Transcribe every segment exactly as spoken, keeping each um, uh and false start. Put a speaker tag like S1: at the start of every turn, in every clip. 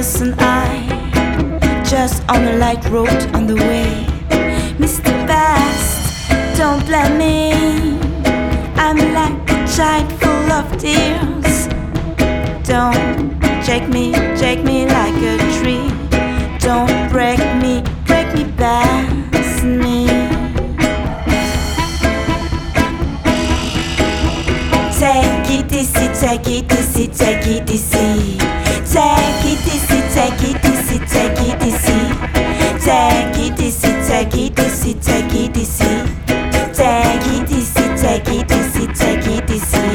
S1: innocent eye, just on the light road on the way. Mister Best, don't blame me. I'm like a child full of tears. Don't shake me, shake me like a tree. Don't break me, break me past me. Take it easy, take it easy, take it easy. Take it easy, take it easy, take it easy. Take it easy, take it easy, take it easy. Take it easy, take it easy, take it easy.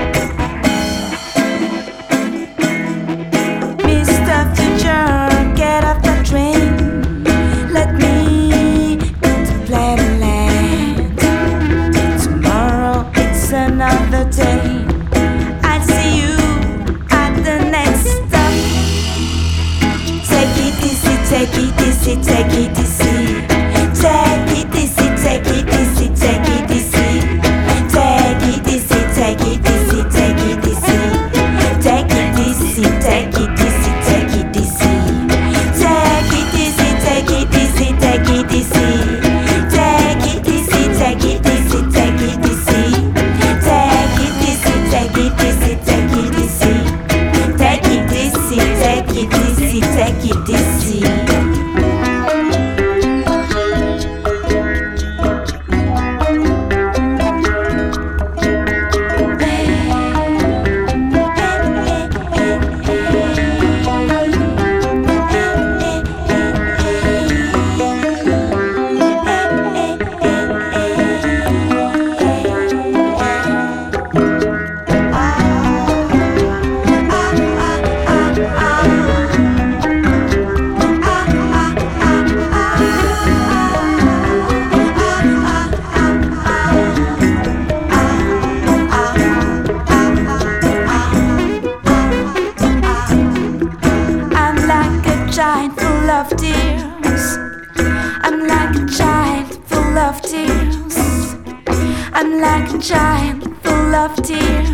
S1: Mister Future, get off the train. Let me go to Planet. Tomorrow it's another day. I'll see you at the next stop. Take it easy, take it easy, take it easy. Take it easy, take it easy, take it easy. Take it easy, take it easy, take it easy. Take it easy, take it easy, take it easy. Take it easy, take it easy, take it easy. Take it easy, take it easy, take it easy. Take it easy, take it easy, take it easy. Take it easy, take it easy, take it easy. Child full of tears. I'm like a child full of tears. I'm like a child full of tears.